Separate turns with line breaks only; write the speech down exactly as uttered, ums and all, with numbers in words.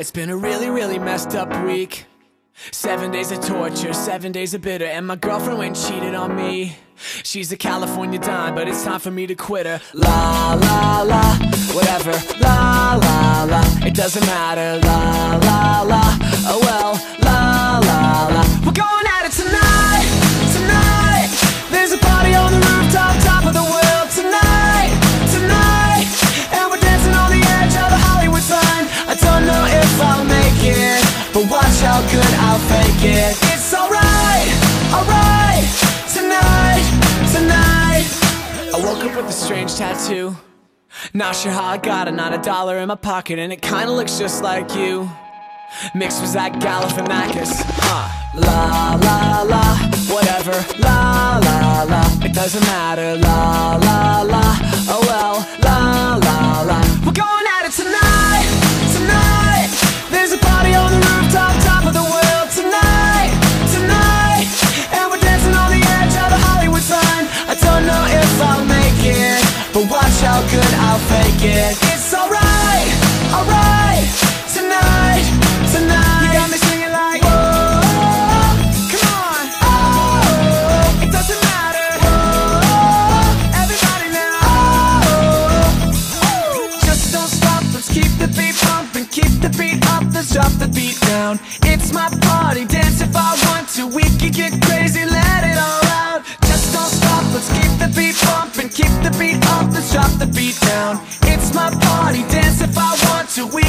It's been a really, really messed up week. Seven days of torture, seven days of bitter. And my girlfriend went and cheated on me. She's a California dime, but it's time for me to quit her. La, la, la, whatever. La, la, la, it doesn't matter. La, la, la, oh well. La, la, la, we're going at it tonight, tonight. There's a party on the rooftop, top of the world. Tonight, tonight. And we're dancing on the edge of the Hollywood sign. I don't know if I'll make it, but watch how good I'll fake it. It's alright, alright. Tonight, tonight. I woke up with a strange tattoo. Not sure how I got it, not a dollar in my pocket. And it kinda looks just like you. Mixed with Zach Galifianakis. uh, La, la, la, whatever. La, la, la, it doesn't matter. La, la, la, oh well. La, la, la, we're going at it tonight, tonight. There's a party on the rooftop, top of the world. Tonight, tonight. And we're dancing on the edge of the Hollywood sign. I don't know if I'll make it, but watch how good I'll fake it. It's alright, alright. Tonight, tonight. You got me singing like, whoa, come on. Oh, it doesn't matter. Whoa, everybody now. Oh, oh, just don't stop. Let's keep the beat pumping, keep the beat up. Let's drop the beat down. It's my party, dance if I want to. We can get crazy, let it all out. Just don't stop. Let's keep the beat pumping, keep the beat up. Let's drop the beat down. It's my party, dance if I want to. We